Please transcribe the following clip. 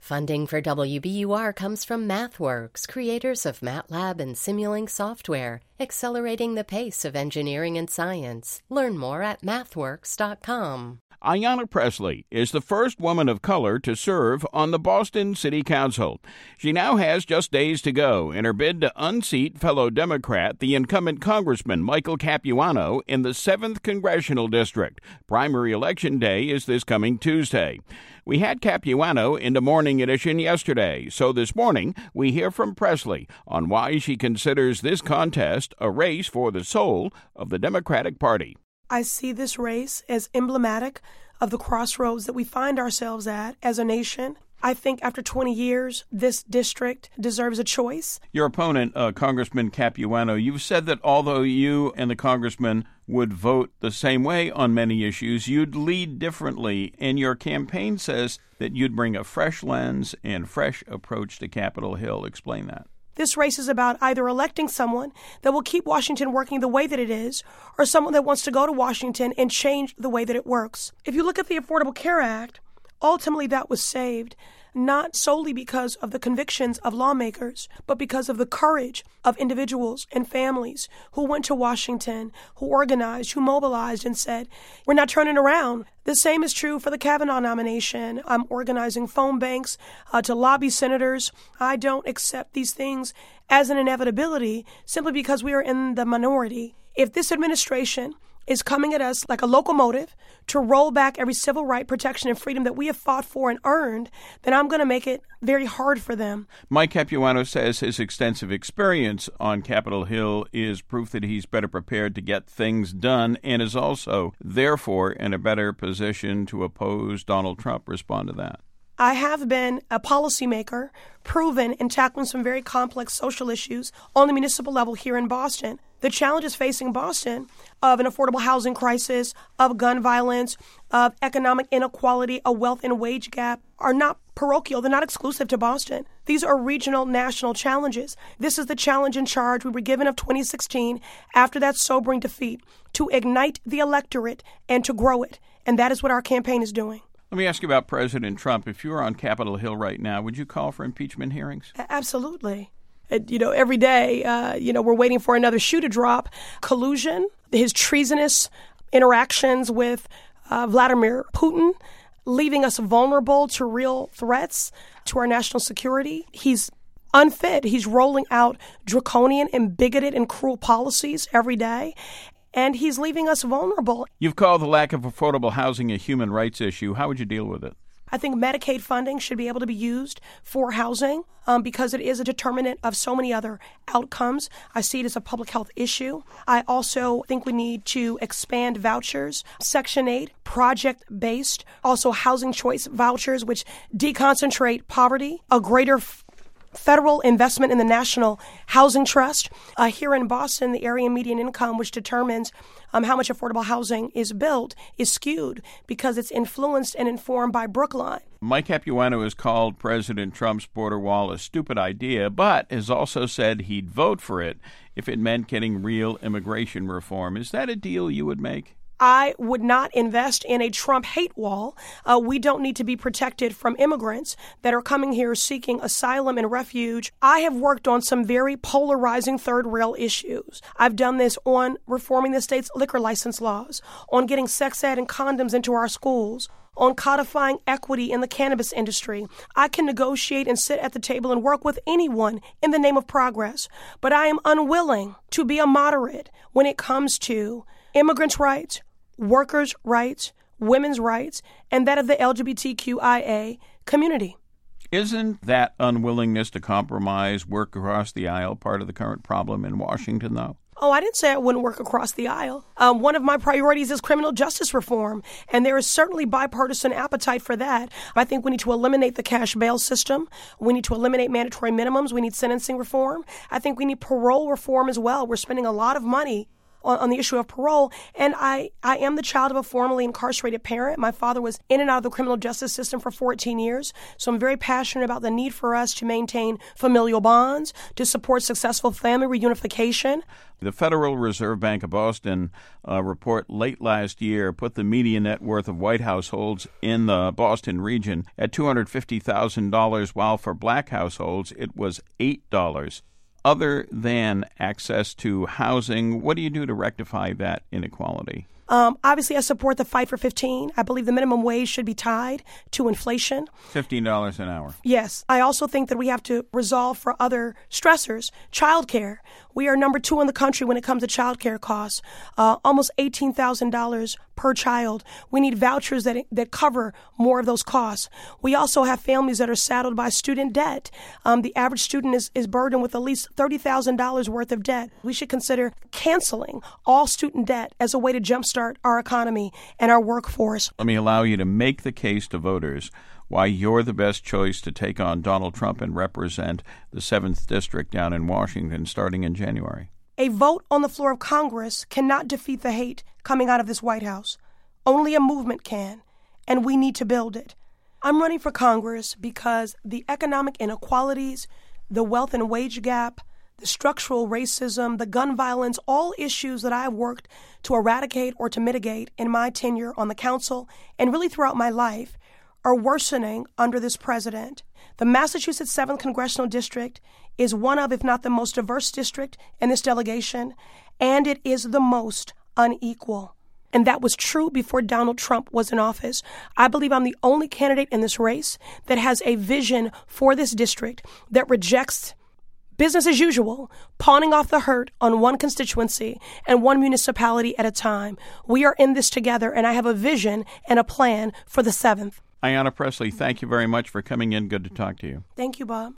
Funding for WBUR comes from MathWorks, creators of MATLAB and Simulink software, accelerating the pace of engineering and science. Learn more at mathworks.com. Ayanna Pressley is the first woman of color to serve on the Boston City Council. She now has just days to go in her bid to unseat fellow Democrat, the incumbent Congressman Michael Capuano, in the 7th Congressional District. Primary election day is this coming Tuesday. We had Capuano in the morning edition yesterday, so this morning we hear from Pressley on why she considers this contest a race for the soul of the Democratic Party. I see this race as emblematic of the crossroads that we find ourselves at as a nation. I think after 20 years, this district deserves a choice. Your opponent, Congressman Capuano, you've said that although you and the congressman would vote the same way on many issues, you'd lead differently, and your campaign says that you'd bring a fresh lens and fresh approach to Capitol Hill. Explain that. This race is about either electing someone that will keep Washington working the way that it is, or someone that wants to go to Washington and change the way that it works. If you look at the Affordable Care Act, ultimately that was saved not solely because of the convictions of lawmakers, but because of the courage of individuals and families who went to Washington, who organized, who mobilized and said, we're not turning around. The same is true for the Kavanaugh nomination. I'm organizing phone banks to lobby senators. I don't accept these things as an inevitability simply because we are in the minority. If this administration is coming at us like a locomotive to roll back every civil right, protection, and freedom that we have fought for and earned, then I'm going to make it very hard for them. Mike Capuano says his extensive experience on Capitol Hill is proof that he's better prepared to get things done and is also, therefore, in a better position to oppose Donald Trump. Respond to that. I have been a policymaker, proven in tackling some very complex social issues on the municipal level here in Boston. The challenges facing Boston of an affordable housing crisis, of gun violence, of economic inequality, a wealth and wage gap are not parochial. They're not exclusive to Boston. These are regional, national challenges. This is the challenge and charge we were given of 2016 after that sobering defeat, to ignite the electorate and to grow it. And that is what our campaign is doing. Let me ask you about President Trump. If you were on Capitol Hill right now, would you call for impeachment hearings? Absolutely. Every day, we're waiting for another shoe to drop. Collusion, his treasonous interactions with Vladimir Putin, leaving us vulnerable to real threats to our national security. He's unfit. He's rolling out draconian and bigoted and cruel policies every day. And he's leaving us vulnerable. You've called the lack of affordable housing a human rights issue. How would you deal with it? I think Medicaid funding should be able to be used for housing because it is a determinant of so many other outcomes. I see it as a public health issue. I also think we need to expand vouchers, Section 8, project-based, also housing choice vouchers, which deconcentrate poverty, a greater federal investment in the National Housing Trust. Here in Boston, the area median income, which determines how much affordable housing is built, is skewed because it's influenced and informed by Brookline. Mike Capuano has called President Trump's border wall a stupid idea, but has also said he'd vote for it if it meant getting real immigration reform. Is that a deal you would make? I would not invest in a Trump hate wall. We don't need to be protected from immigrants that are coming here seeking asylum and refuge. I have worked on some very polarizing third rail issues. I've done this on reforming the state's liquor license laws, on getting sex ed and condoms into our schools, on codifying equity in the cannabis industry. I can negotiate and sit at the table and work with anyone in the name of progress, but I am unwilling to be a moderate when it comes to immigrants' rights, workers' rights, women's rights, and that of the LGBTQIA community. Isn't that unwillingness to compromise, work across the aisle, part of the current problem in Washington, though? Oh, I didn't say I wouldn't work across the aisle. One of my priorities is criminal justice reform, and there is certainly bipartisan appetite for that. I think we need to eliminate the cash bail system. We need to eliminate mandatory minimums. We need sentencing reform. I think we need parole reform as well. We're spending a lot of money on the issue of parole. And I am the child of a formerly incarcerated parent. My father was in and out of the criminal justice system for 14 years. So I'm very passionate about the need for us to maintain familial bonds, to support successful family reunification. The Federal Reserve Bank of Boston report late last year put the median net worth of white households in the Boston region at $250,000, while for black households it was $8. Other than access to housing, what do you do to rectify that inequality? Obviously, I support the fight for 15. I believe the minimum wage should be tied to inflation. $15 an hour. Yes. I also think that we have to resolve for other stressors. Childcare. We are number 2 in the country when it comes to childcare costs, almost $18,000 per child. We need vouchers that cover more of those costs. We also have families that are saddled by student debt. The average student is burdened with at least $30,000 worth of debt. We should consider canceling all student debt as a way to jumpstart our economy and our workforce. Let me allow you to make the case to voters why you're the best choice to take on Donald Trump and represent the 7th District down in Washington starting in January. A vote on the floor of Congress cannot defeat the hate coming out of this White House. Only a movement can, and we need to build it. I'm running for Congress because the economic inequalities, the wealth and wage gap, the structural racism, the gun violence, all issues that I've worked to eradicate or to mitigate in my tenure on the council and really throughout my life are worsening under this president. The Massachusetts 7th Congressional District is one of, if not the most diverse district in this delegation, and it is the most unequal. And that was true before Donald Trump was in office. I believe I'm the only candidate in this race that has a vision for this district that rejects business as usual, pawning off the hurt on one constituency and one municipality at a time. We are in this together, and I have a vision and a plan for the 7th. Ayanna Pressley, thank you very much for coming in. Good to talk to you. Thank you, Bob.